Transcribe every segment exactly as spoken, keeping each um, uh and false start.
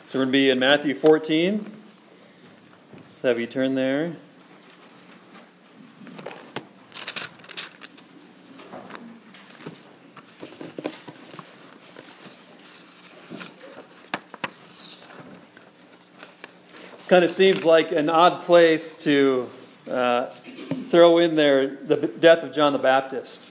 So we're going to be in Matthew fourteen. Let's have you turn there. This kind of seems like an odd place to uh, throw in there the death of John the Baptist.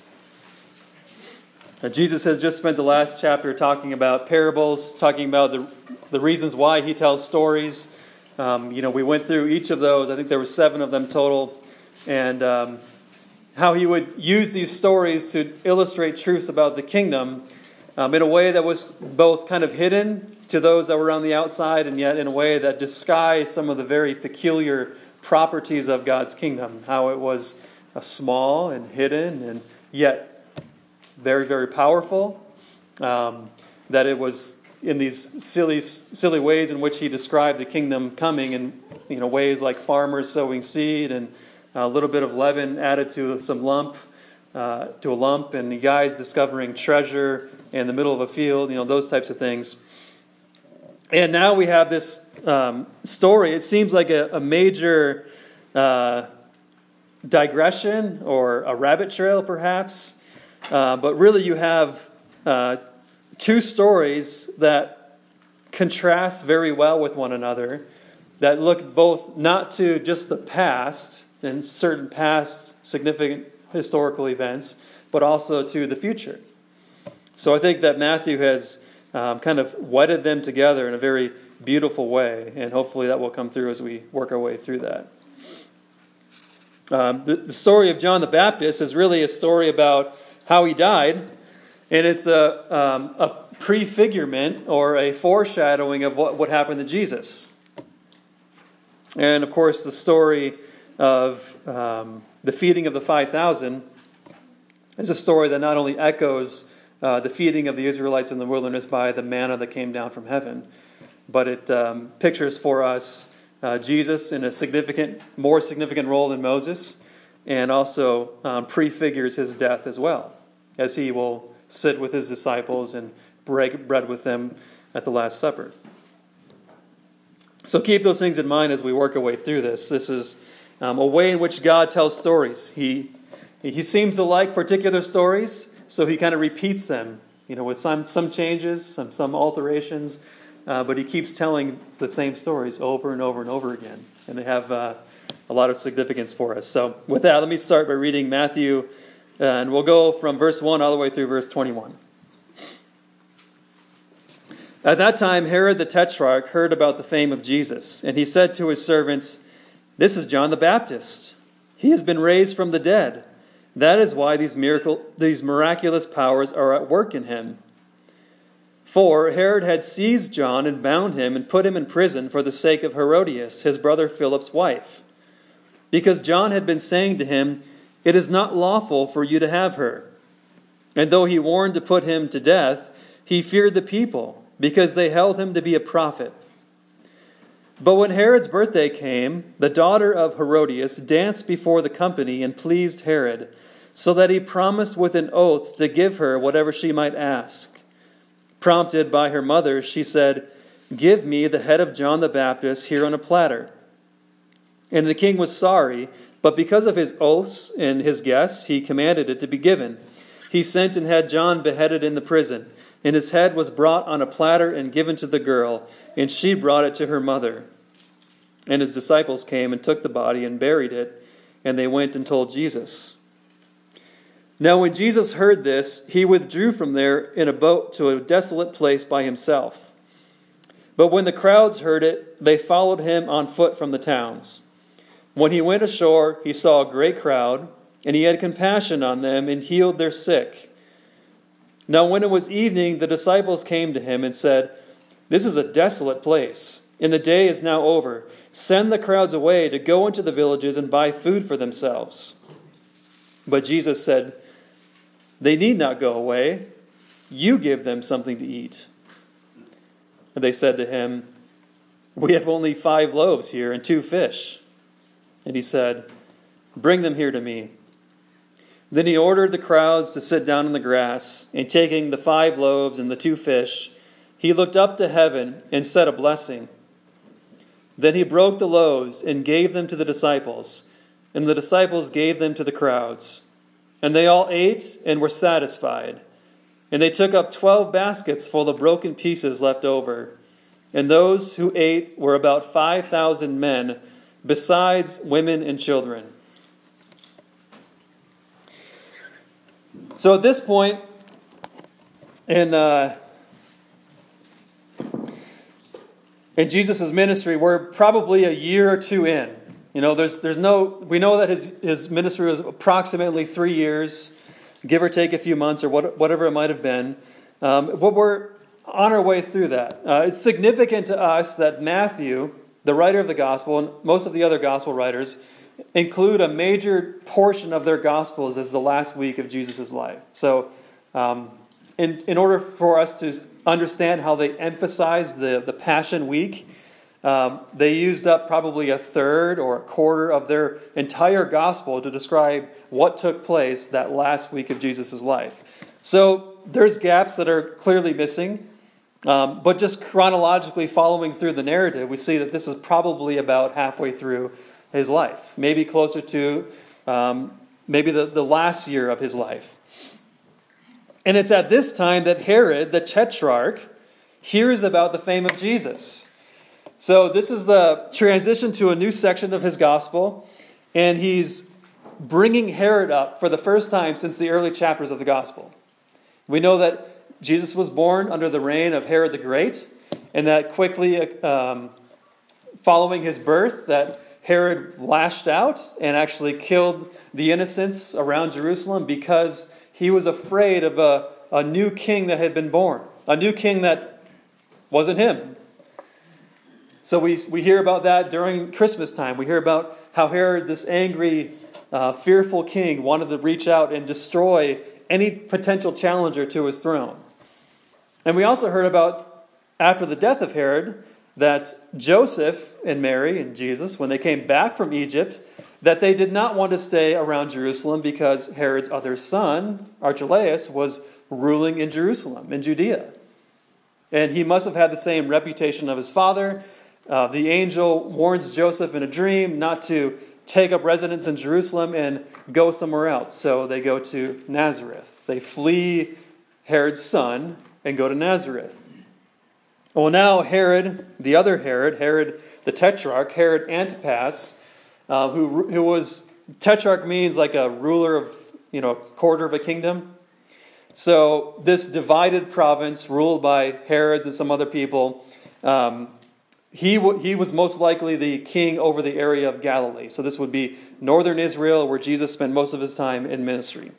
Uh, Jesus has just spent the last chapter talking about parables, talking about the the reasons why he tells stories. Um, you know, we went through each of those. I think there were seven of them total. And um, how he would use these stories to illustrate truths about the kingdom um, in a way that was both kind of hidden to those that were on the outside and yet in a way that disguised some of the very peculiar properties of God's kingdom. How it was uh, small and hidden and yet very, very powerful. Um, that it was in these silly silly ways in which he described the kingdom coming in, you know, ways like farmers sowing seed and a little bit of leaven added to some lump, uh, to a lump, and guys discovering treasure in the middle of a field, you know, those types of things. And now we have this um, story. It seems like a, a major uh, digression or a rabbit trail, perhaps. Uh, but really you have uh, two stories that contrast very well with one another, that look both not to just the past and certain past significant historical events, but also to the future. So I think that Matthew has um, kind of wedded them together in a very beautiful way, and hopefully that will come through as we work our way through that. Um, the, the story of John the Baptist is really a story about how he died. And it's a, um, a prefigurement or a foreshadowing of what would happen to Jesus. And of course, the story of um, the feeding of the five thousand is a story that not only echoes uh, the feeding of the Israelites in the wilderness by the manna that came down from heaven, but it um, pictures for us uh, Jesus in a significant, more significant role than Moses, and also um, prefigures his death as well, as he will sit with his disciples and break bread with them at the Last Supper. So keep those things in mind as we work our way through this. This is um, a way in which God tells stories. He he seems to like particular stories, so he kind of repeats them, you know, with some some changes, some some alterations, uh, but he keeps telling the same stories over and over and over again, and they have uh, a lot of significance for us. So with that, let me start by reading Matthew. Uh, and we'll go from verse one all the way through verse twenty-one. At that time, Herod the Tetrarch heard about the fame of Jesus, and he said to his servants, "This is John the Baptist. He has been raised from the dead. That is why these miracle, these miraculous powers are at work in him." For Herod had seized John and bound him and put him in prison for the sake of Herodias, his brother Philip's wife, because John had been saying to him, "It is not lawful for you to have her." And though he warned to put him to death, he feared the people, because they held him to be a prophet. But when Herod's birthday came, the daughter of Herodias danced before the company and pleased Herod, so that he promised with an oath to give her whatever she might ask. Prompted by her mother, she said, "Give me the head of John the Baptist here on a platter." And the king was sorry, but because of his oaths and his guests, he commanded it to be given. He sent and had John beheaded in the prison, and his head was brought on a platter and given to the girl, and she brought it to her mother. And his disciples came and took the body and buried it, and they went and told Jesus. Now when Jesus heard this, he withdrew from there in a boat to a desolate place by himself. But when the crowds heard it, they followed him on foot from the towns. When he went ashore, he saw a great crowd, and he had compassion on them and healed their sick. Now when it was evening, the disciples came to him and said, "This is a desolate place, and the day is now over. Send the crowds away to go into the villages and buy food for themselves." But Jesus said, "They need not go away. You give them something to eat." And they said to him, "We have only five loaves here and two fish." And he said, "Bring them here to me." Then he ordered the crowds to sit down in the grass, and taking the five loaves and the two fish, he looked up to heaven and said a blessing. Then he broke the loaves and gave them to the disciples, and the disciples gave them to the crowds. And they all ate and were satisfied. And they took up twelve baskets full of broken pieces left over. And those who ate were about five thousand men, besides women and children. So at this point, in uh, in Jesus' ministry, we're probably a year or two in. You know, there's there's no we know that his his ministry was approximately three years, give or take a few months or what, whatever it might have been. Um, but we're on our way through that. Uh, it's significant to us that Matthew, the writer of the gospel, and most of the other gospel writers, include a major portion of their gospels as the last week of Jesus' life. So um, in, in order for us to understand how they emphasize the, the Passion Week, um, they used up probably a third or a quarter of their entire gospel to describe what took place that last week of Jesus' life. So there's gaps that are clearly missing. Um, but just chronologically following through the narrative, we see that this is probably about halfway through his life. Maybe closer to um, maybe the, the last year of his life. And it's at this time that Herod, the Tetrarch, hears about the fame of Jesus. So this is the transition to a new section of his gospel. And he's bringing Herod up for the first time since the early chapters of the gospel. We know that Jesus was born under the reign of Herod the Great, and that quickly um, following his birth, that Herod lashed out and actually killed the innocents around Jerusalem because he was afraid of a, a new king that had been born, a new king that wasn't him. So we, we hear about that during Christmas time. We hear about how Herod, this angry, uh, fearful king, wanted to reach out and destroy any potential challenger to his throne. And we also heard about, after the death of Herod, that Joseph and Mary and Jesus, when they came back from Egypt, that they did not want to stay around Jerusalem because Herod's other son, Archelaus, was ruling in Jerusalem, in Judea. And he must have had the same reputation of his father. Uh, the angel warns Joseph in a dream not to take up residence in Jerusalem and go somewhere else. So they go to Nazareth. They flee Herod's son and go to Nazareth. Well, now Herod, the other Herod, Herod the Tetrarch, Herod Antipas, uh, who who was, Tetrarch means like a ruler of, you know, a quarter of a kingdom. So this divided province ruled by Herods and some other people, um, he, w- he was most likely the king over the area of Galilee. So this would be northern Israel, where Jesus spent most of his time in ministry.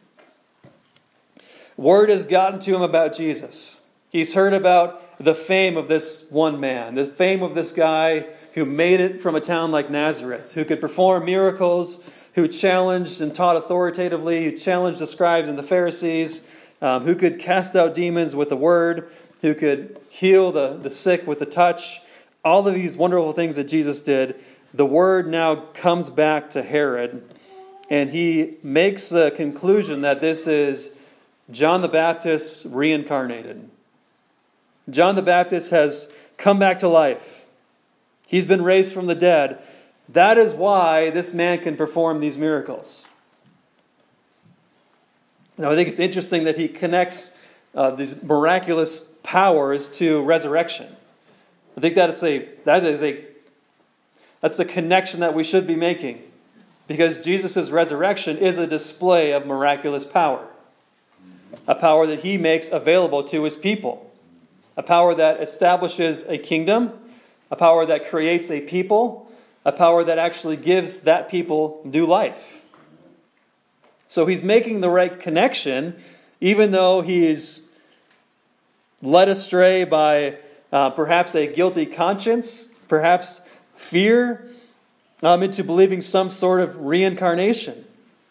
Word has gotten to him about Jesus. He's heard about the fame of this one man, the fame of this guy who made it from a town like Nazareth, who could perform miracles, who challenged and taught authoritatively, who challenged the scribes and the Pharisees, um, who could cast out demons with the word, who could heal the, the sick with the touch. All of these wonderful things that Jesus did, the word now comes back to Herod, and he makes a conclusion that this is John the Baptist reincarnated. John the Baptist has come back to life. He's been raised from the dead. That is why this man can perform these miracles. Now, I think it's interesting that he connects uh, these miraculous powers to resurrection. I think that is a that is a that's a connection that we should be making, because Jesus' resurrection is a display of miraculous power. A power that he makes available to his people. A power that establishes a kingdom. A power that creates a people. A power that actually gives that people new life. So he's making the right connection, even though he's led astray by uh, perhaps a guilty conscience, perhaps fear, um, into believing some sort of reincarnation.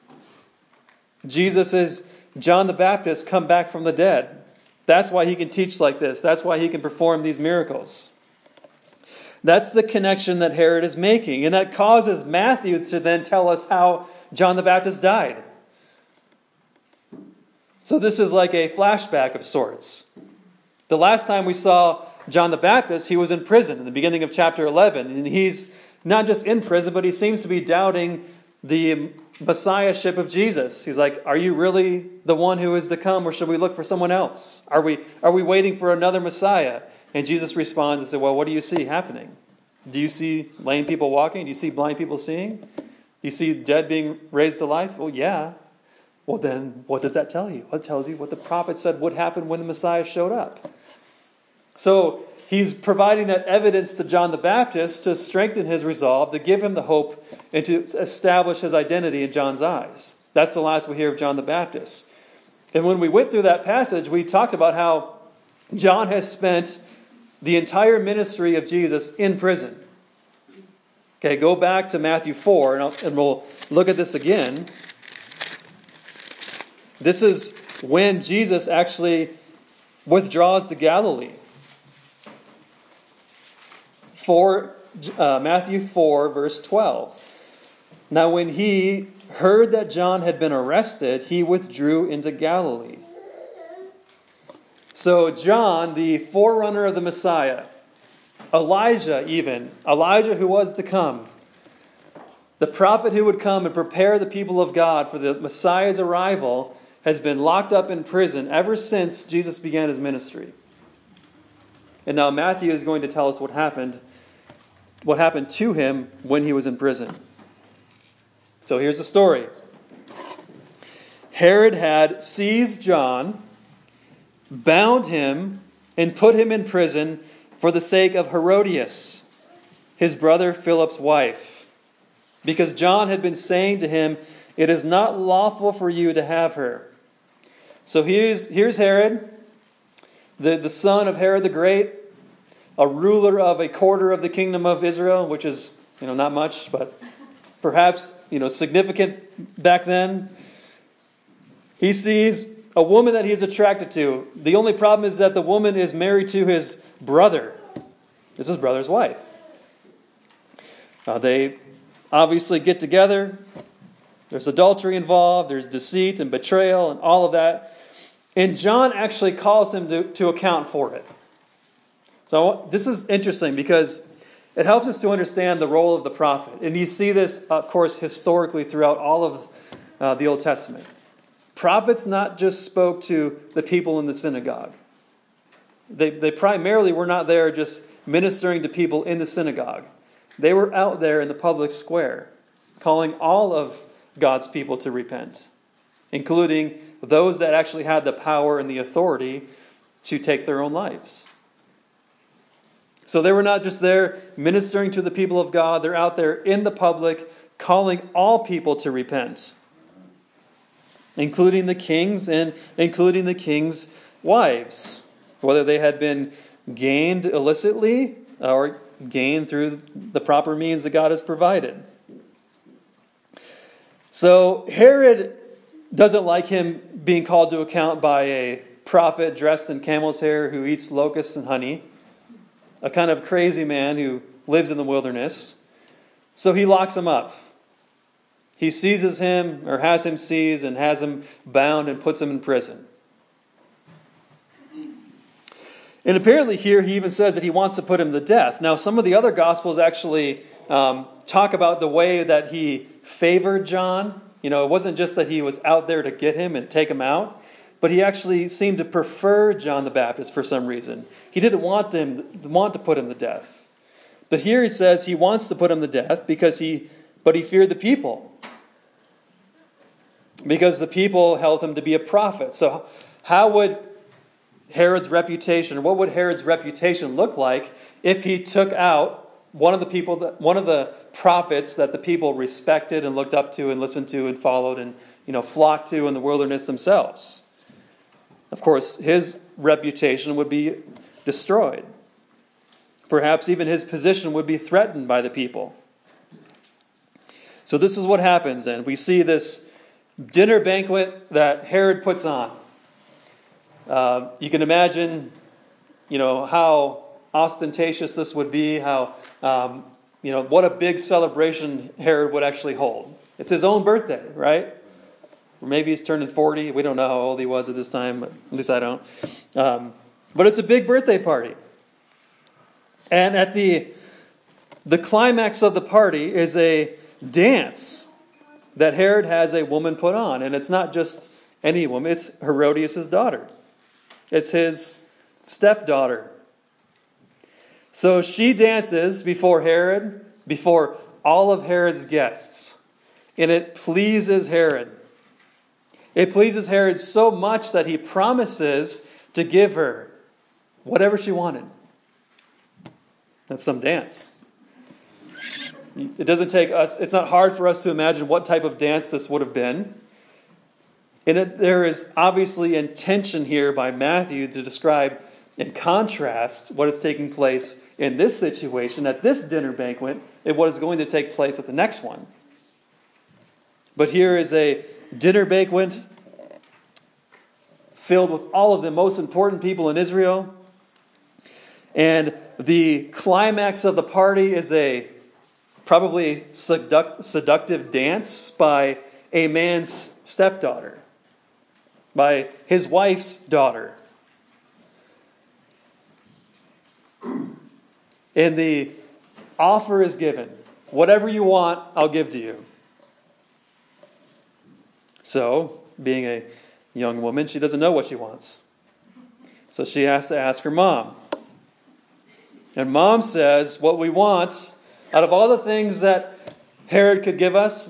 Jesus is John the Baptist come back from the dead. That's why he can teach like this. That's why he can perform these miracles. That's the connection that Herod is making. And that causes Matthew to then tell us how John the Baptist died. So this is like a flashback of sorts. The last time we saw John the Baptist, he was in prison in the beginning of chapter eleven. And he's not just in prison, but he seems to be doubting the messiahship of Jesus. He's like, are you really the one who is to come, or should we look for someone else? Are we, are we waiting for another Messiah? And Jesus responds and said, well, what do you see happening? Do you see lame people walking? Do you see blind people seeing? Do you see dead being raised to life? Well, yeah. Well, then what does that tell you? Well, it tells you what the prophet said would happen when the Messiah showed up. So he's providing that evidence to John the Baptist to strengthen his resolve, to give him the hope, and to establish his identity in John's eyes. That's the last we hear of John the Baptist. And when we went through that passage, we talked about how John has spent the entire ministry of Jesus in prison. Okay, go back to Matthew four, and, I'll, and we'll look at this again. This is when Jesus actually withdraws to Galilee. For, uh, Matthew four, verse twelve. Now when he heard that John had been arrested, he withdrew into Galilee. So John, the forerunner of the Messiah, Elijah even, Elijah who was to come, the prophet who would come and prepare the people of God for the Messiah's arrival, has been locked up in prison ever since Jesus began his ministry. And now Matthew is going to tell us what happened, what happened to him when he was in prison. So here's the story. Herod had seized John, bound him, and put him in prison for the sake of Herodias, his brother Philip's wife, because John had been saying to him, it is not lawful for you to have her. So here's, here's Herod, the, the son of Herod the Great, a ruler of a quarter of the kingdom of Israel, which is, you know, not much, but perhaps, you know, significant back then. He sees a woman that he's attracted to. The only problem is that the woman is married to his brother. This is his brother's wife. Uh, they obviously get together. There's adultery involved. There's deceit and betrayal and all of that. And John actually calls him to, to account for it. So this is interesting because it helps us to understand the role of the prophet. And you see this, of course, historically throughout all of uh, the Old Testament. Prophets not just spoke to the people in the synagogue. They, they primarily were not there just ministering to people in the synagogue. They were out there in the public square, calling all of God's people to repent, including those that actually had the power and the authority to take their own lives. So they were not just there ministering to the people of God. They're out there in the public, calling all people to repent, including the kings and including the kings' wives, whether they had been gained illicitly or gained through the proper means that God has provided. So Herod doesn't like him being called to account by a prophet dressed in camel's hair who eats locusts and honey, a kind of crazy man who lives in the wilderness. So he locks him up. He seizes him, or has him seized, and has him bound and puts him in prison. And apparently here he even says that he wants to put him to death. Now some of the other Gospels actually um, talk about the way that he favored John. You know, it wasn't just that he was out there to get him and take him out, but he actually seemed to prefer John the Baptist for some reason. He didn't want him want to put him to death. But here he says he wants to put him to death because he, but he feared the people. Because the people held him to be a prophet. So how would Herod's reputation, or what would Herod's reputation look like if he took out one of the people, that, one of the prophets that the people respected and looked up to and listened to and followed and, you know, flocked to in the wilderness themselves? Of course, his reputation would be destroyed. Perhaps even his position would be threatened by the people. So this is what happens then. We see this dinner banquet that Herod puts on. Uh, you can imagine, you know, how ostentatious this would be, how, um, you know, what a big celebration Herod would actually hold. It's his own birthday, right? Or maybe he's turning forty. We don't know how old he was at this time, but at least I don't. Um, But it's a big birthday party. And at the, the climax of the party is a dance that Herod has a woman put on. And it's not just any woman, it's Herodias' daughter. It's his stepdaughter. So she dances before Herod, before all of Herod's guests. And it pleases Herod. It pleases Herod so much that he promises to give her whatever she wanted. That's some dance. It doesn't take us, it's not hard for us to imagine what type of dance this would have been. And it, there is obviously intention here by Matthew to describe in contrast what is taking place in this situation, at this dinner banquet, and what is going to take place at the next one. But here is a dinner banquet filled with all of the most important people in Israel. And the climax of the party is a probably seduct, seductive dance by a man's stepdaughter, by his wife's daughter. And the offer is given. Whatever you want, I'll give to you. So, being a young woman, she doesn't know what she wants. So she has to ask her mom. And mom says, what we want, out of all the things that Herod could give us,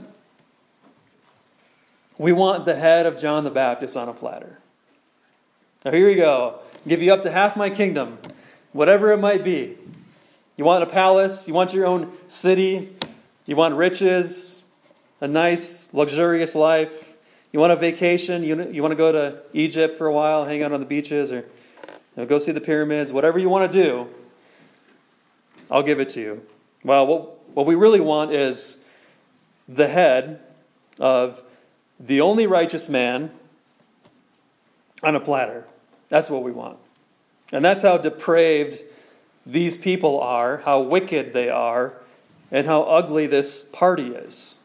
we want the head of John the Baptist on a platter. Now here you go. I'll give you up to half my kingdom, whatever it might be. You want a palace, you want your own city, you want riches, a nice, luxurious life, you want a vacation, you, you want to go to Egypt for a while, hang out on the beaches, or you know, go see the pyramids, whatever you want to do, I'll give it to you. Well, what, what we really want is the head of the only righteous man on a platter. That's what we want. And that's how depraved these people are, how wicked they are, and how ugly this party is.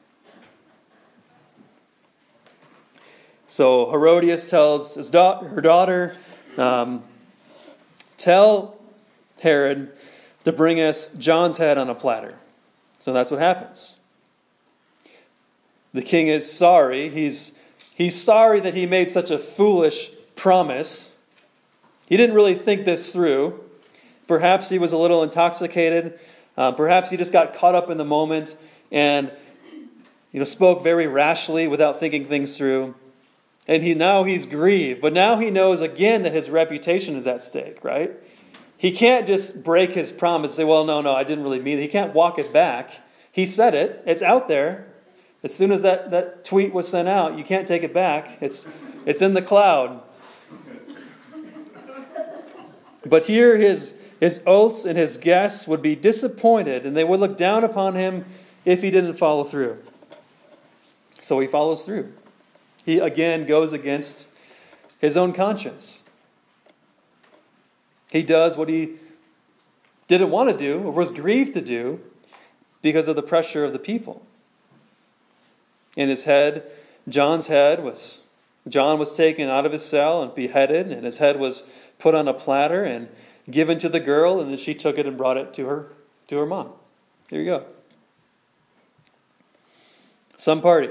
So Herodias tells his da- her daughter, um, tell Herod to bring us John's head on a platter. So that's what happens. The king is sorry. He's, he's sorry that he made such a foolish promise. He didn't really think this through. Perhaps he was a little intoxicated. Uh, perhaps he just got caught up in the moment and you know, spoke very rashly without thinking things through. And he now he's grieved. But now he knows again that his reputation is at stake, right? He can't just break his promise and say, well, no, no, I didn't really mean it. He can't walk it back. He said it. It's out there. As soon as that, that tweet was sent out, you can't take it back. It's, it's in the cloud. But here his, his oaths and his guests would be disappointed, and they would look down upon him if he didn't follow through. So he follows through. He again goes against his own conscience. He does what he didn't want to do, or was grieved to do, because of the pressure of the people. In his head, John's head was, John was taken out of his cell and beheaded, and his head was put on a platter and given to the girl, and then she took it and brought it to her, to her mom. Here you go. Some party.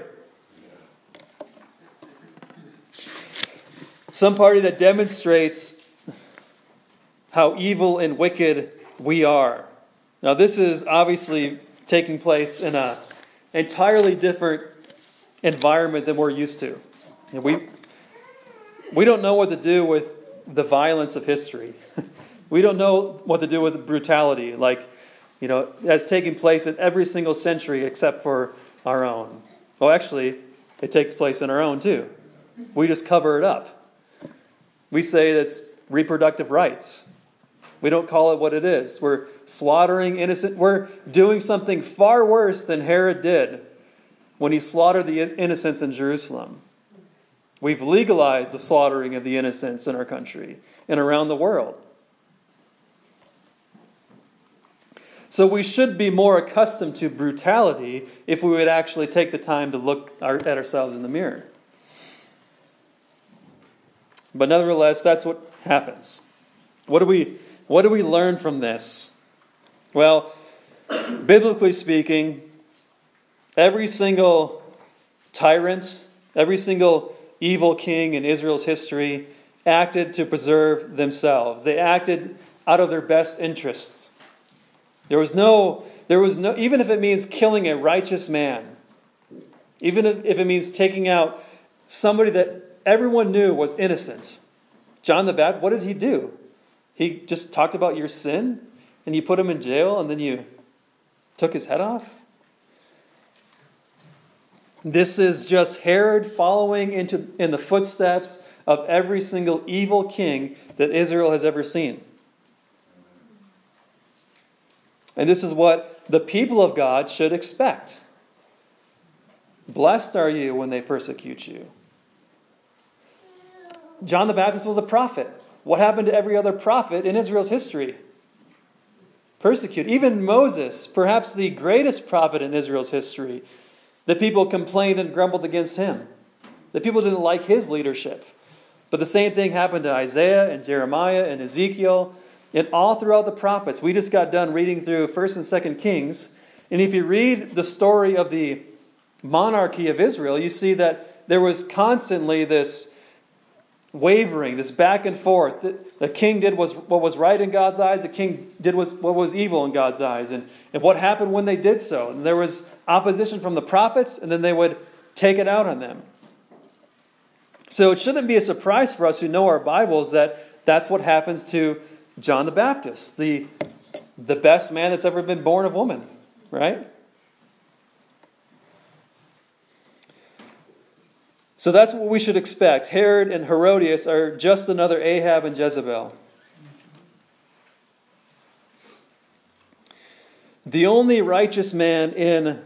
Some party that demonstrates how evil and wicked we are. Now, this is obviously taking place in an entirely different environment than we're used to. And we we don't know what to do with the violence of history. We don't know what to do with brutality, like, you know, that's taking place in every single century except for our own. Well, actually, it takes place in our own too. We just cover it up. We say that's reproductive rights. We don't call it what it is. We're slaughtering innocent. We're doing something far worse than Herod did when he slaughtered the innocents in Jerusalem. We've legalized the slaughtering of the innocents in our country and around the world. So we should be more accustomed to brutality if we would actually take the time to look at ourselves in the mirror. But nevertheless, that's what happens. What do we, what do we learn from this? Well, biblically speaking, every single tyrant, every single evil king in Israel's history acted to preserve themselves. They acted out of their best interests. There was no, there was no, even if it means killing a righteous man, even if, if it means taking out somebody that everyone knew was innocent. John the Baptist, what did he do? He just talked about your sin, and you put him in jail, and then you took his head off? This is just Herod following into in the footsteps of every single evil king that Israel has ever seen. And this is what the people of God should expect. Blessed are you when they persecute you. John the Baptist was a prophet. What happened to every other prophet in Israel's history? Persecute. Even Moses, perhaps the greatest prophet in Israel's history, the people complained and grumbled against him. The people didn't like his leadership. But the same thing happened to Isaiah and Jeremiah and Ezekiel and all throughout the prophets. We just got done reading through First and Second Kings. And if you read the story of the monarchy of Israel, you see that there was constantly this wavering, this back and forth. The, the king did was what was right in God's eyes. The king did was, what was evil in God's eyes. And, and what happened when they did so? And there was opposition from the prophets, and then they would take it out on them. So it shouldn't be a surprise for us who know our Bibles that that's what happens to John the Baptist, the, the best man that's ever been born of woman, right? So that's what we should expect. Herod and Herodias are just another Ahab and Jezebel. The only righteous man in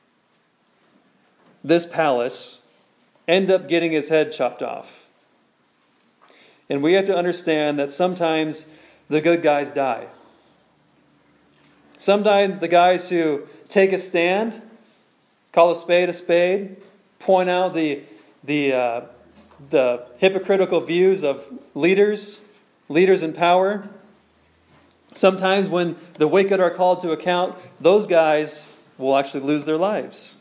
this palace ended up getting his head chopped off. And we have to understand that sometimes the good guys die. Sometimes the guys who take a stand, call a spade a spade, point out the the uh, the hypocritical views of leaders, leaders in power. Sometimes when the wicked are called to account, those guys will actually lose their lives.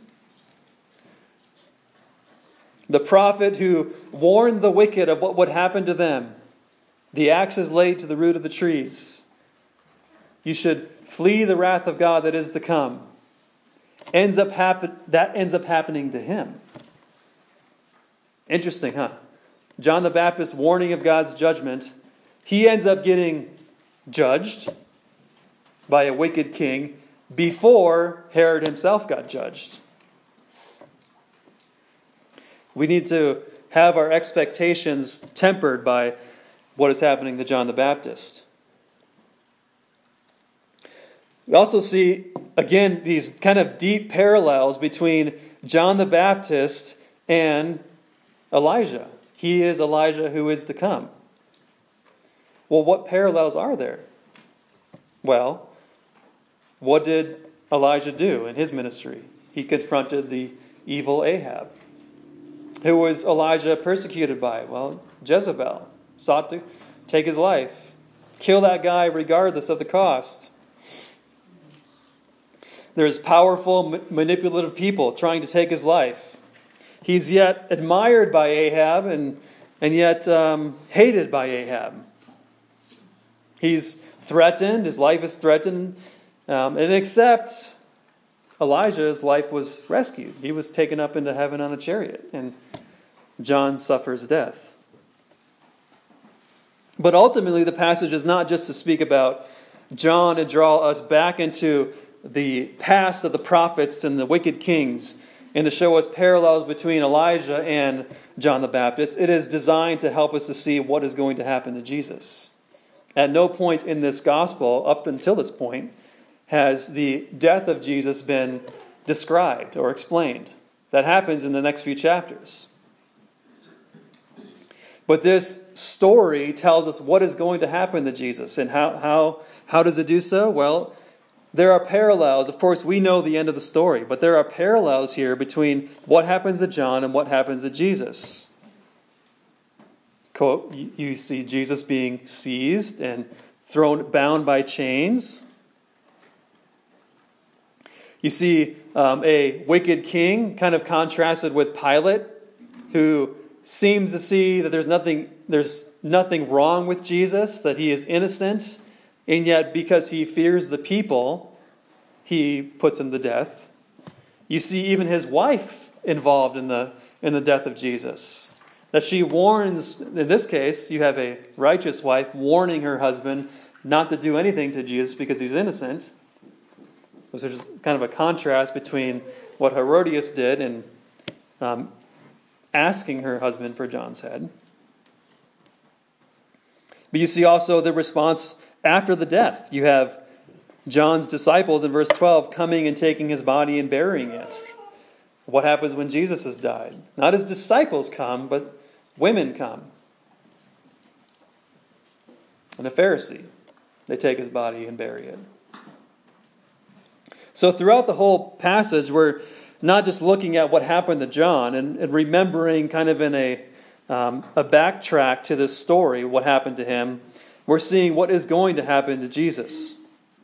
The prophet who warned the wicked of what would happen to them, the axe is laid to the root of the trees. You should flee the wrath of God that is to come. Ends up happen that ends up happening to him. Interesting, huh? John the Baptist's warning of God's judgment, he ends up getting judged by a wicked king before Herod himself got judged. We need to have our expectations tempered by what is happening to John the Baptist. We also see, again, these kind of deep parallels between John the Baptist and Elijah. He is Elijah who is to come. Well, what parallels are there? Well, what did Elijah do in his ministry? He confronted the evil Ahab. Who was Elijah persecuted by? Well, Jezebel sought to take his life. Kill that guy regardless of the cost. There's powerful, manipulative people trying to take his life. He's yet admired by Ahab and, and yet um, hated by Ahab. He's threatened. His life is threatened. Um, and except Elijah's life was rescued. He was taken up into heaven on a chariot. And John suffers death. But ultimately, the passage is not just to speak about John and draw us back into the past of the prophets and the wicked kings and to show us parallels between Elijah and John the Baptist. It is designed to help us to see what is going to happen to Jesus. At no point in this gospel, up until this point, has the death of Jesus been described or explained. That happens in the next few chapters. But this story tells us what is going to happen to Jesus. And how, how, how does it do so? Well, there are parallels. Of course, we know the end of the story, but there are parallels here between what happens to John and what happens to Jesus. quote, you see Jesus being seized and thrown, bound by chains. You see um, a wicked king kind of contrasted with Pilate, who seems to see that there's nothing, there's nothing wrong with Jesus, that he is innocent, and yet because he fears the people, he puts him to death. You see even his wife involved in the in the death of Jesus. That she warns, in this case, you have a righteous wife warning her husband not to do anything to Jesus because he's innocent. Which is kind of a contrast between what Herodias did and um, asking her husband for John's head. But you see also the response after the death. You have John's disciples in verse twelve coming and taking his body and burying it. What happens when Jesus has died? Not his disciples come, but women come. And a Pharisee, they take his body and bury it. So throughout the whole passage, we're not just looking at what happened to John and, and remembering kind of in a, um, a backtrack to this story, what happened to him. We're seeing what is going to happen to Jesus.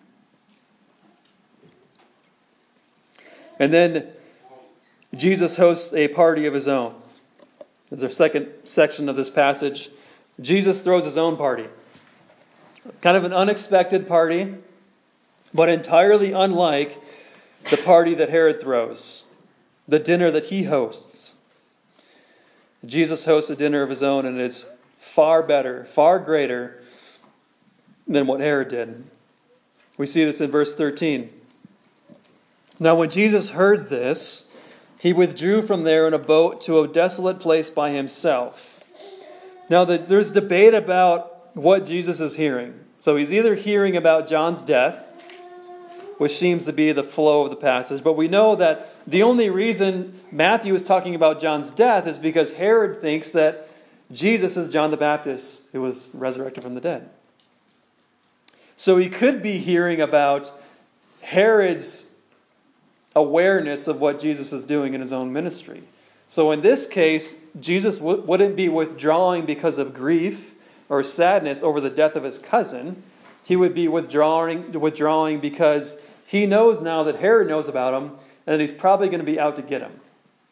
And then Jesus hosts a party of his own. There's our second section of this passage. Jesus throws his own party. Kind of an unexpected party, but entirely unlike the party that Herod throws, the dinner that he hosts. Jesus hosts a dinner of his own, and it's far better, far greater than what Herod did. We see this in verse thirteen. Now when Jesus heard this, he withdrew from there in a boat to a desolate place by himself. Now the, there's debate about what Jesus is hearing. So he's either hearing about John's death, which seems to be the flow of the passage. But we know that the only reason Matthew is talking about John's death is because Herod thinks that Jesus is John the Baptist who was resurrected from the dead. So he could be hearing about Herod's awareness of what Jesus is doing in his own ministry. So in this case, Jesus w- wouldn't be withdrawing because of grief or sadness over the death of his cousin. He would be withdrawing, withdrawing because he knows now that Herod knows about him and that he's probably going to be out to get him.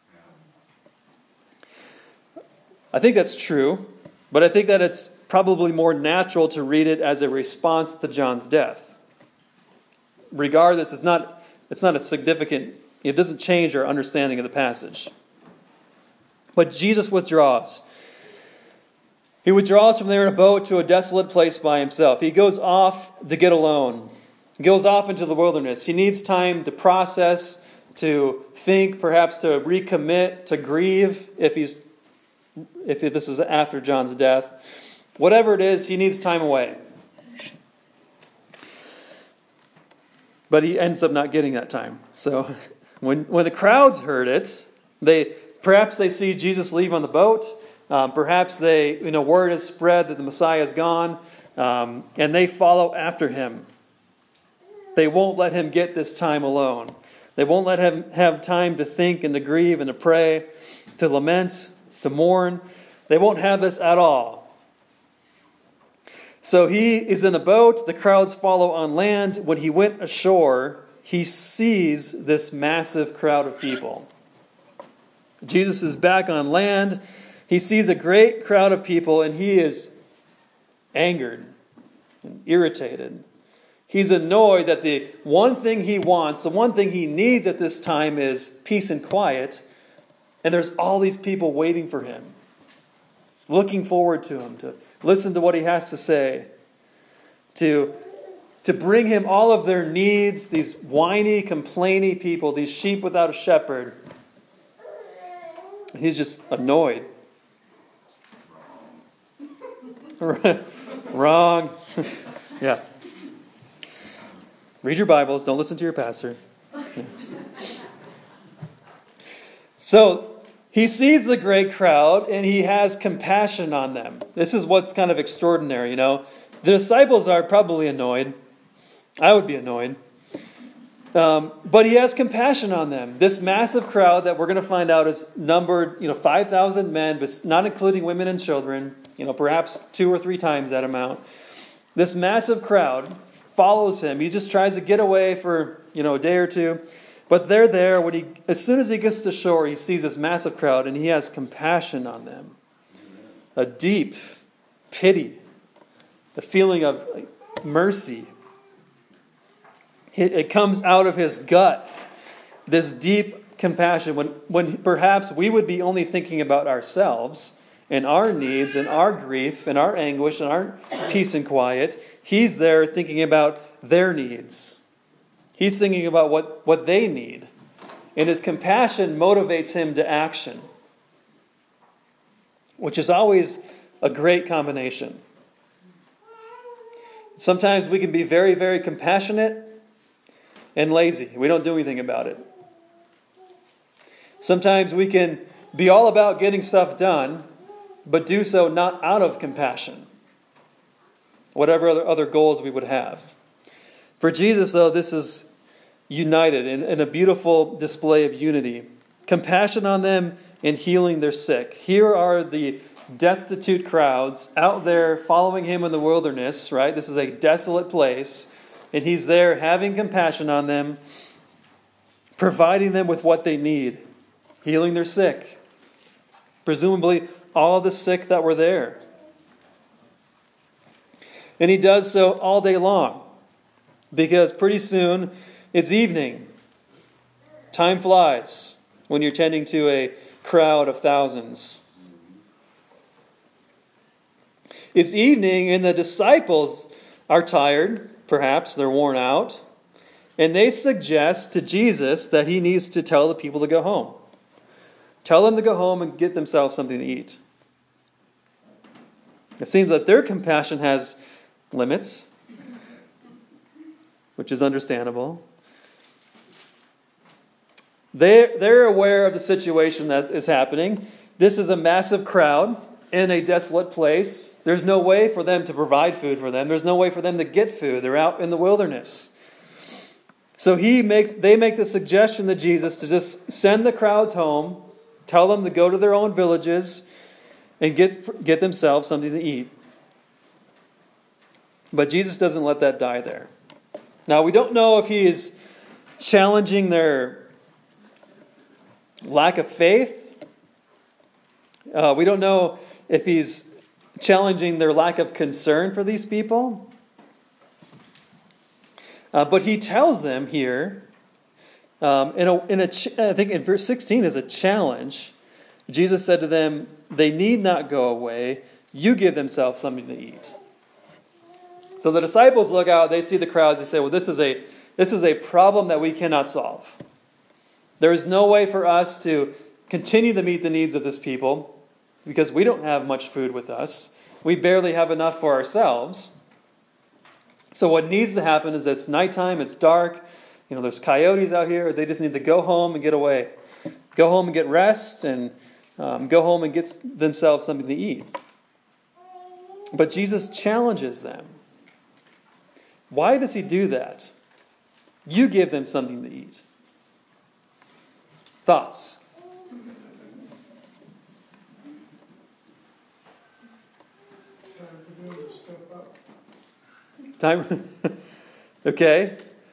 I think that's true, but I think that it's probably more natural to read it as a response to John's death. Regardless, it's not It's not a significant, it doesn't change our understanding of the passage. But Jesus withdraws. He withdraws from there in a boat to a desolate place by himself. He goes off to get alone. He goes off into the wilderness. He needs time to process, to think, perhaps to recommit, to grieve if he's if this is after John's death. Whatever it is, he needs time away. But he ends up not getting that time. So when when the crowds heard it, they perhaps they see Jesus leave on the boat. Um, perhaps they, you know, word has spread that the Messiah is gone, um, and they follow after him. They won't let him get this time alone. They won't let him have time to think and to grieve and to pray, to lament, to mourn. They won't have this at all. So he is in a boat, the crowds follow on land. When he went ashore, he sees this massive crowd of people. Jesus is back on land. He sees a great crowd of people, and he is angered and irritated. He's annoyed that the one thing he wants, the one thing he needs at this time is peace and quiet, and there's all these people waiting for him, looking forward to him, to listen to what he has to say, to, to bring him all of their needs, these whiny, complaining people, these sheep without a shepherd. He's just annoyed. Wrong. Yeah. Read your Bibles. Don't listen to your pastor. Yeah. So, he sees the great crowd and he has compassion on them. This is what's kind of extraordinary, you know. The disciples are probably annoyed. I would be annoyed. Um, but he has compassion on them. This massive crowd that we're going to find out is numbered, you know, five thousand men, but not including women and children. you know, perhaps two or three times that amount. This massive crowd follows him. He just tries to get away for, you know, a day or two. But they're there. When he, as soon as he gets to shore, he sees this massive crowd, and he has compassion on them. A deep pity, the feeling of mercy. It, it comes out of his gut, this deep compassion, when, when perhaps we would be only thinking about ourselves and our needs and our grief and our anguish and our peace and quiet. He's there thinking about their needs. He's thinking about what, what they need. And his compassion motivates him to action, which is always a great combination. Sometimes we can be very, very compassionate and lazy. We don't do anything about it. Sometimes we can be all about getting stuff done, but do so not out of compassion, whatever other, other goals we would have. For Jesus, though, this is united in, in a beautiful display of unity. Compassion on them and healing their sick. Here are the destitute crowds out there following him in the wilderness, right? This is a desolate place. And he's there having compassion on them, providing them with what they need, healing their sick. Presumably all the sick that were there. And he does so all day long, because pretty soon it's evening. Time flies when you're tending to a crowd of thousands. It's evening and the disciples are tired, perhaps they're worn out, and they suggest to Jesus that he needs to tell the people to go home. Tell them to go home and get themselves something to eat. It seems that their compassion has limits, which is understandable. They're, they're aware of the situation that is happening. This is a massive crowd in a desolate place. There's no way for them to provide food for them. There's no way for them to get food. They're out in the wilderness. So he makes, they make the suggestion to Jesus to just send the crowds home, tell them to go to their own villages, and get, get themselves something to eat. But Jesus doesn't let that die there. Now, we don't know if he is challenging their lack of faith. Uh, we don't know if he's challenging their lack of concern for these people. Uh, but he tells them here, um, in a, in a, I think in verse sixteen is a challenge. Jesus said to them, they need not go away. You give themselves something to eat. So the disciples look out, they see the crowds, they say, well, this is a this is a problem that we cannot solve. There is no way for us to continue to meet the needs of this people because we don't have much food with us. We barely have enough for ourselves. So what needs to happen is it's nighttime, it's dark, you know, there's coyotes out here. They just need to go home and get away. Go home and get rest and um, go home and get themselves something to eat. But Jesus challenges them. Why does he do that? You give them something to eat. Thoughts? Time. Okay.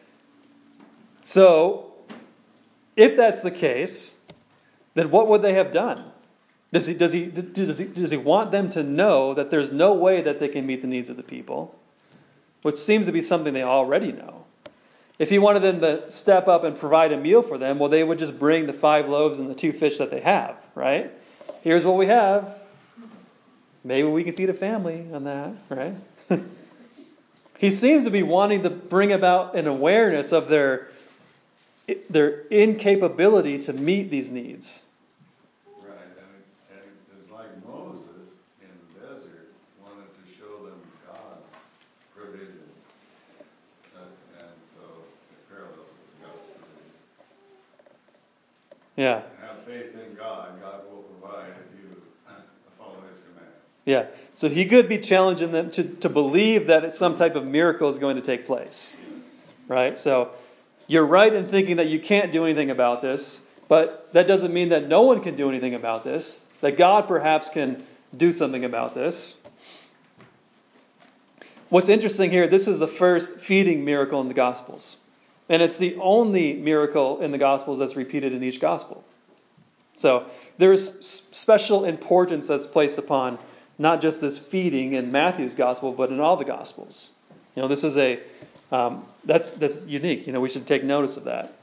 So, if that's the case, then what would they have done? Does he, does he, does he, does he want them to know that there's no way that they can meet the needs of the people? Which seems to be something they already know. If he wanted them to step up and provide a meal for them, well, they would just bring the five loaves and the two fish that they have, right? Here's what we have. Maybe we can feed a family on that, right? He seems to be wanting to bring about an awareness of their, their incapability to meet these needs. Right, and, it, and it's like Moses in the desert wanted to show them God's provision. Uh, and so it parallels with God's provision. Yeah. Have faith in God. God will provide if you follow his command. Yeah. So he could be challenging them to, to believe that some type of miracle is going to take place. Right? So you're right in thinking that you can't do anything about this, but that doesn't mean that no one can do anything about this. That God perhaps can do something about this. What's interesting here, this is the first feeding miracle in the Gospels. And it's the only miracle in the Gospels that's repeated in each Gospel. So there's special importance that's placed upon not just this feeding in Matthew's Gospel, but in all the Gospels. You know, this is a, um, that's that's unique. You know, we should take notice of that.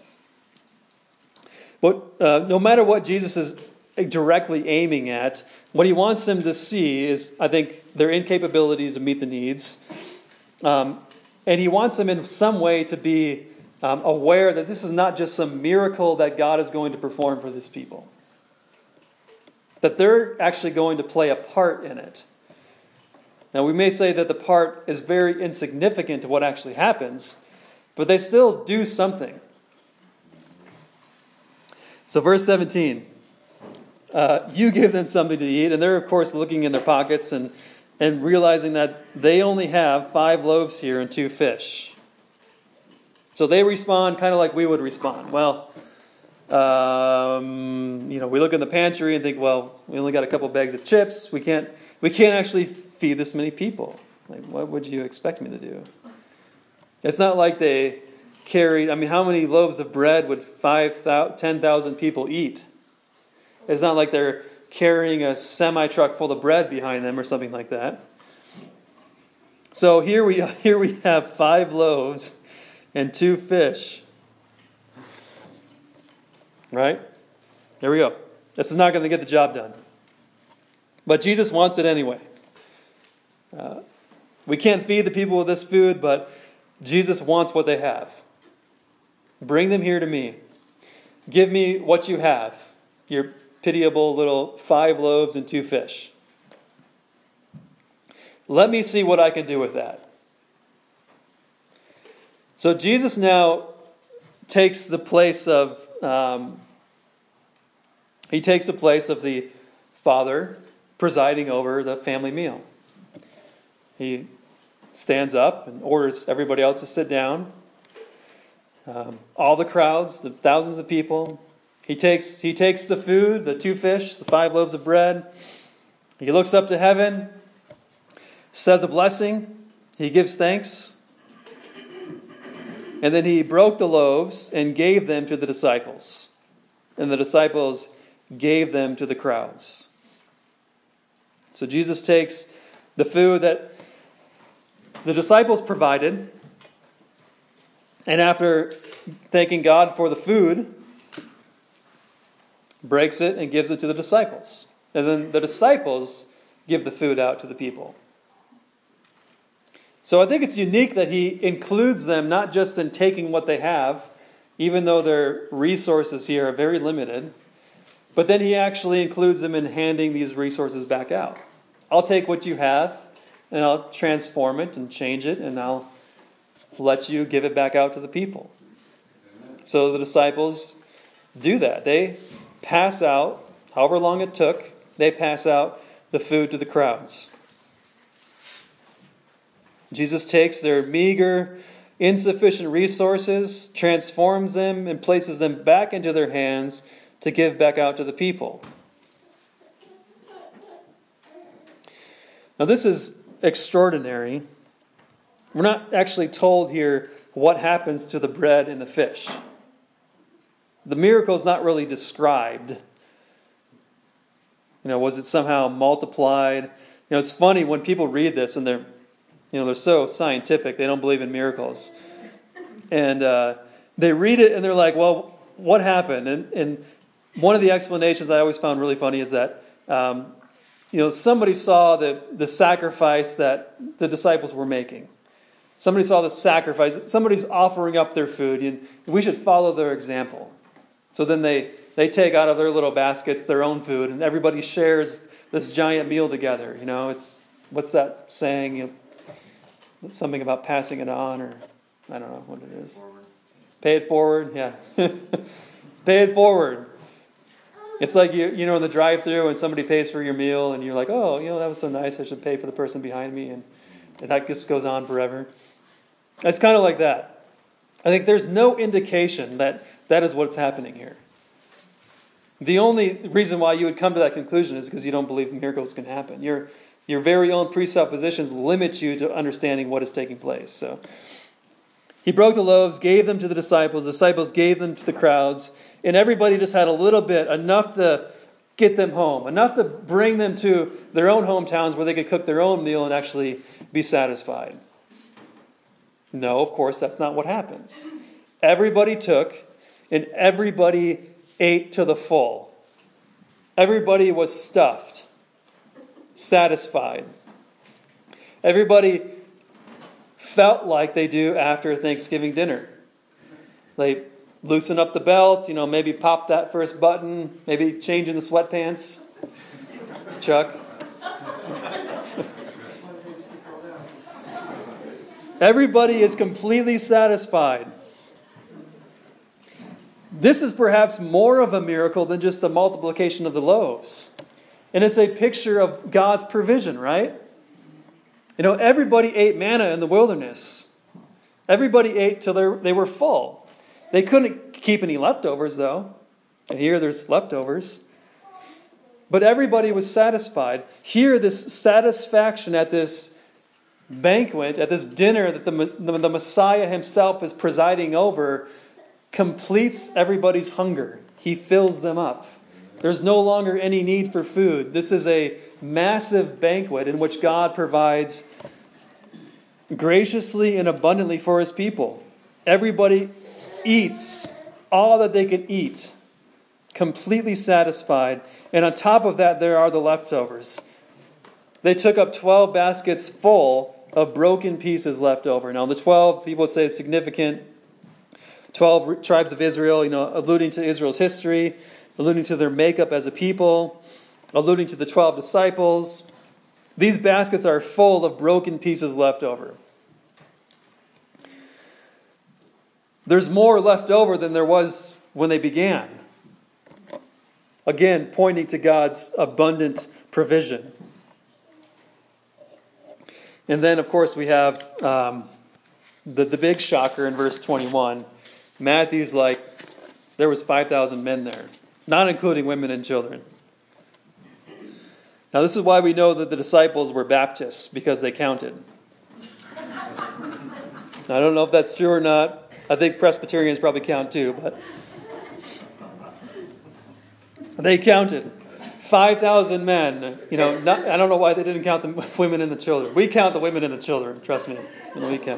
But uh, no matter what Jesus is directly aiming at, what he wants them to see is, I think, their incapability to meet the needs. Um, and he wants them in some way to be um, aware that this is not just some miracle that God is going to perform for this people. That they're actually going to play a part in it. Now, we may say that the part is very insignificant to what actually happens, but they still do something. So verse seventeen, uh, you give them something to eat, and they're, of course, looking in their pockets and, and realizing that they only have five loaves here and two fish. So they respond kind of like we would respond. Well, um, you know, we look in the pantry and think, well, we only got a couple bags of chips. We can't, we can't actually feed this many people. Like, what would you expect me to do? It's not like they carried, I mean, how many loaves of bread would five thousand, ten thousand people eat? It's not like they're carrying a semi-truck full of bread behind them or something like that. So here we here we have five loaves and two fish. Right? There we go. This is not going to get the job done. But Jesus wants it anyway. Uh, we can't feed the people with this food, but Jesus wants what they have. Bring them here to me. Give me what you have. Your pitiable little five loaves and two fish. Let me see what I can do with that. So Jesus now takes the place of, um, he takes the place of the father presiding over the family meal. He stands up and orders everybody else to sit down. Um, all the crowds, the thousands of people. He takes he takes the food, the two fish, the five loaves of bread. He looks up to heaven, says a blessing. He gives thanks. And then he broke the loaves and gave them to the disciples. And the disciples gave them to the crowds. So Jesus takes the food that the disciples provided, and after thanking God for the food, breaks it and gives it to the disciples. And then the disciples give the food out to the people. So I think it's unique that he includes them not just in taking what they have, even though their resources here are very limited, but then he actually includes them in handing these resources back out. I'll take what you have, and I'll transform it and change it, and I'll let you give it back out to the people. So the disciples do that. They pass out, however long it took, they pass out the food to the crowds. Jesus takes their meager, insufficient resources, transforms them, and places them back into their hands to give back out to the people. Now this is extraordinary. We're not actually told here what happens to the bread and the fish. The miracle is not really described. You know, was it somehow multiplied? You know, it's funny when people read this and they're, you know, they're so scientific. They don't believe in miracles, and uh, they read it and they're like, "Well, what happened?" And, and one of the explanations I always found really funny is that, um, you know, somebody saw the the sacrifice that the disciples were making. Somebody saw the sacrifice. Somebody's offering up their food, and we should follow their example. So then they, they take out of their little baskets their own food, and everybody shares this giant meal together. You know, it's, what's that saying? You know, something about passing it on, or I don't know what it is. Forward. Pay it forward, yeah. Pay it forward. It's like, you you know, in the drive-thru when somebody pays for your meal, and you're like, oh, you know, that was so nice, I should pay for the person behind me, and, and that just goes on forever. It's kind of like that. I think there's no indication that that is what's happening here. The only reason why you would come to that conclusion is because you don't believe miracles can happen. Your, your very own presuppositions limit you to understanding what is taking place. So he broke the loaves, gave them to the disciples. The disciples gave them to the crowds. And everybody just had a little bit, enough to get them home, enough to bring them to their own hometowns where they could cook their own meal and actually be satisfied. No, of course, that's not what happens. Everybody took, and everybody ate to the full. Everybody was stuffed, satisfied. Everybody felt like they do after a Thanksgiving dinner. They loosen up the belt, you know, maybe pop that first button, maybe change in the sweatpants. Chuck. Everybody is completely satisfied. This is perhaps more of a miracle than just the multiplication of the loaves. And it's a picture of God's provision, right? You know, everybody ate manna in the wilderness. Everybody ate till they were full. They couldn't keep any leftovers, though. And here there's leftovers. But everybody was satisfied. Here, this satisfaction at this banquet, at this dinner that the, the, the Messiah himself is presiding over, completes everybody's hunger. He fills them up. There's no longer any need for food. This is a massive banquet in which God provides graciously and abundantly for his people. Everybody eats all that they can eat, completely satisfied. And on top of that, there are the leftovers. They took up twelve baskets full of broken pieces left over. Now, the twelve, people say, is significant. twelve tribes of Israel, you know, alluding to Israel's history, alluding to their makeup as a people, alluding to the twelve disciples. These baskets are full of broken pieces left over. There's more left over than there was when they began. Again, pointing to God's abundant provision. And then, of course, we have um, the, the big shocker in verse twenty-one. Matthew's like, there was five thousand men there, not including women and children. Now, this is why we know that the disciples were Baptists, because they counted. I don't know if that's true or not. I think Presbyterians probably count too, but they counted. five thousand men. You know, not, I don't know why they didn't count the women and the children. We count the women and the children, trust me. We count.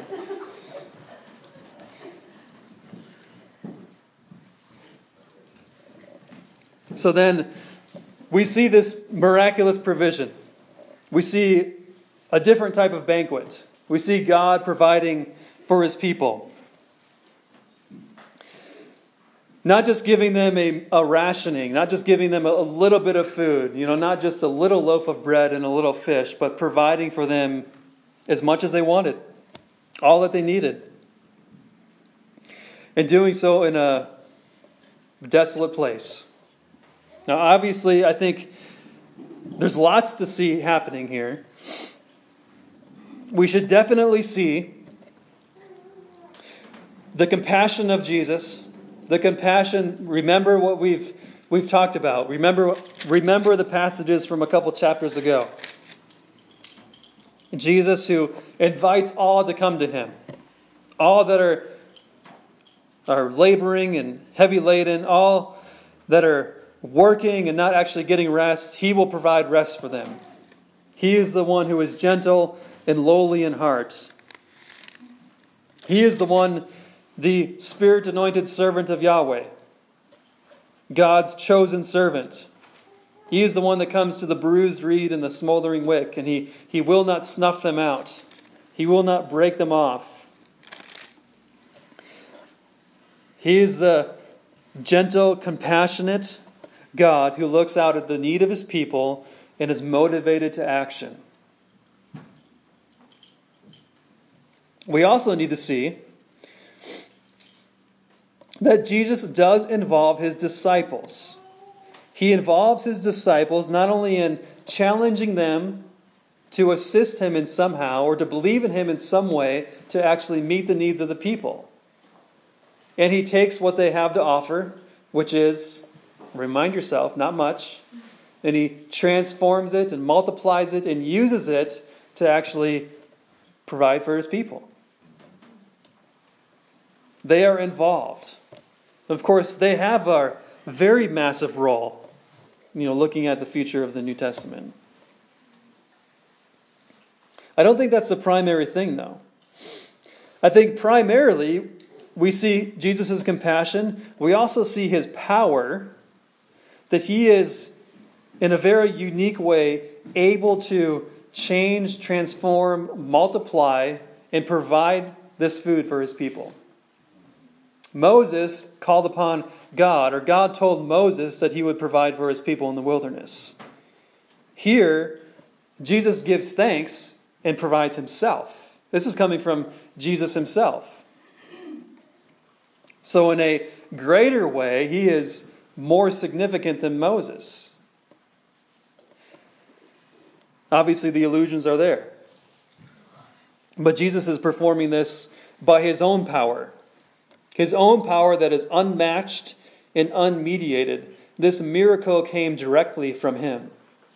So then, we see this miraculous provision. We see a different type of banquet. We see God providing for his people. Not just giving them a, a rationing, not just giving them a, a little bit of food, you know, not just a little loaf of bread and a little fish, but providing for them as much as they wanted, all that they needed. And doing so in a desolate place. Now, obviously, I think there's lots to see happening here. We should definitely see the compassion of Jesus. The compassion, remember what we've we've talked about. Remember, remember the passages from a couple chapters ago. Jesus who invites all to come to him. All that are, are laboring and heavy laden, all that are working and not actually getting rest, he will provide rest for them. He is the one who is gentle and lowly in heart. He is the one, the Spirit-anointed servant of Yahweh, God's chosen servant. He is the one that comes to the bruised reed and the smoldering wick, and he, he will not snuff them out. He will not break them off. He is the gentle, compassionate God who looks out at the need of his people and is motivated to action. We also need to see that Jesus does involve his disciples. He involves his disciples not only in challenging them to assist him in somehow or to believe in him in some way to actually meet the needs of the people. And he takes what they have to offer, which is remind yourself, not much. And he transforms it and multiplies it and uses it to actually provide for his people. They are involved. Of course, they have a very massive role, you know, looking at the future of the New Testament. I don't think that's the primary thing, though. I think primarily we see Jesus' compassion. We also see his power, that he is, in a very unique way, able to change, transform, multiply, and provide this food for his people. Moses called upon God, or God told Moses that he would provide for his people in the wilderness. Here, Jesus gives thanks and provides himself. This is coming from Jesus himself. So in a greater way, he is more significant than Moses. Obviously, the illusions are there. But Jesus is performing this by his own power. His own power that is unmatched and unmediated. This miracle came directly from him.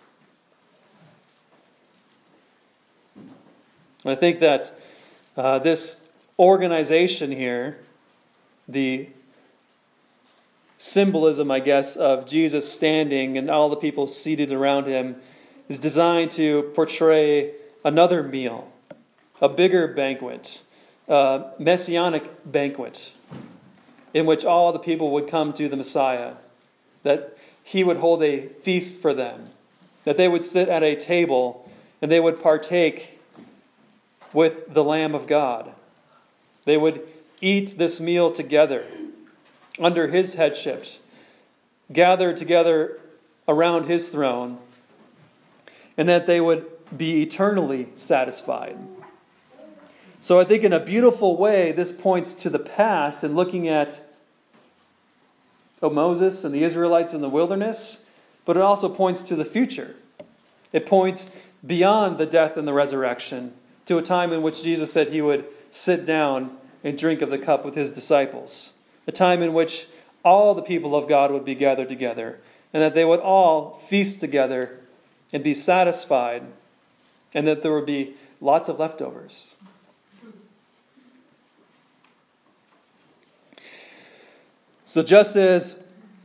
I think that uh, this organization here, the symbolism, I guess, of Jesus standing and all the people seated around him, is designed to portray another meal, a bigger banquet, a messianic banquet, in which all the people would come to the Messiah, that he would hold a feast for them, that they would sit at a table and they would partake with the Lamb of God. They would eat this meal together under his headship, gathered together around his throne, and that they would be eternally satisfied. So I think in a beautiful way, this points to the past and looking at oh, Moses and the Israelites in the wilderness, but it also points to the future. It points beyond the death and the resurrection to a time in which Jesus said he would sit down and drink of the cup with his disciples. A time in which all the people of God would be gathered together, and that they would all feast together and be satisfied, and that there would be lots of leftovers. So just as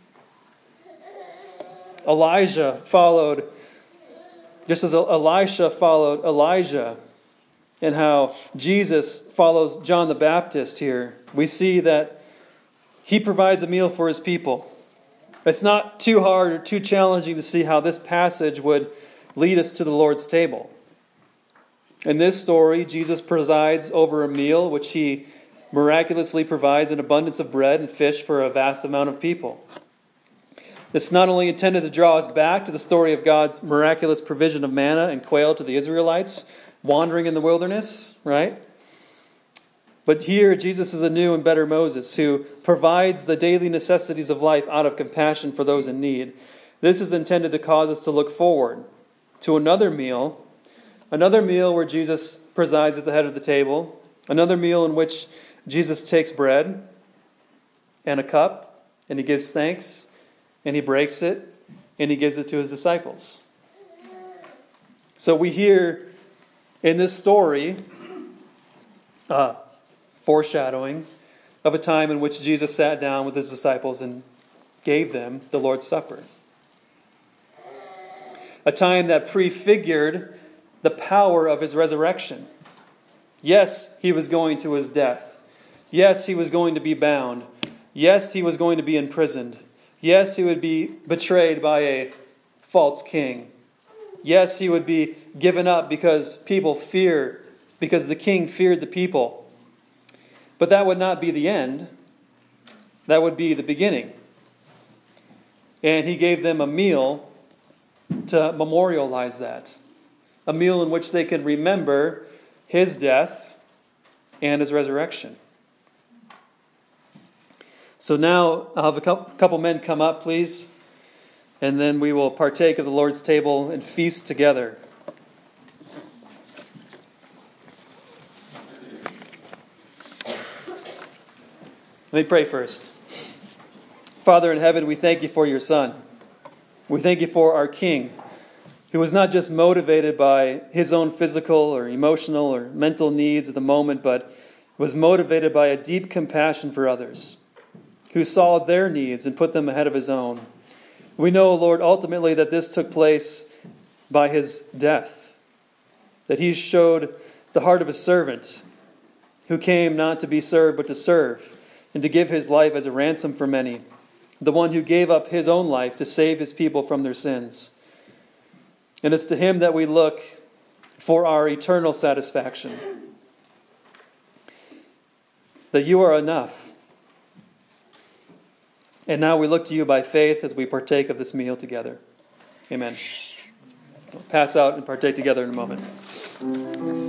Elijah followed, just as Elisha followed Elijah, and how Jesus follows John the Baptist here, we see that he provides a meal for his people. It's not too hard or too challenging to see how this passage would lead us to the Lord's table. In this story, Jesus presides over a meal which he miraculously provides an abundance of bread and fish for a vast amount of people. It's not only intended to draw us back to the story of God's miraculous provision of manna and quail to the Israelites wandering in the wilderness, right? But here, Jesus is a new and better Moses who provides the daily necessities of life out of compassion for those in need. This is intended to cause us to look forward to another meal, another meal where Jesus presides at the head of the table, another meal in which Jesus takes bread and a cup, and he gives thanks, and he breaks it, and he gives it to his disciples. So we hear in this story uh, foreshadowing of a time in which Jesus sat down with his disciples and gave them the Lord's Supper. A time that prefigured the power of his resurrection. Yes, he was going to his death. Yes, he was going to be bound. Yes, he was going to be imprisoned. Yes, he would be betrayed by a false king. Yes, he would be given up because people fear, because the king feared the people. But that would not be the end. That would be the beginning. And he gave them a meal to memorialize that. A meal in which they could remember his death and his resurrection. So now I'll have a couple men come up, please. And then we will partake of the Lord's table and feast together. Let me pray first. Father in heaven, we thank you for your Son. We thank you for our King, who was not just motivated by his own physical or emotional or mental needs at the moment, but was motivated by a deep compassion for others, who saw their needs and put them ahead of his own. We know, Lord, ultimately that this took place by his death, that he showed the heart of a servant who came not to be served but to serve and to give his life as a ransom for many, the one who gave up his own life to save his people from their sins. And it's to him that we look for our eternal satisfaction, that you are enough. And now we look to you by faith as we partake of this meal together. Amen. We'll pass out and partake together in a moment.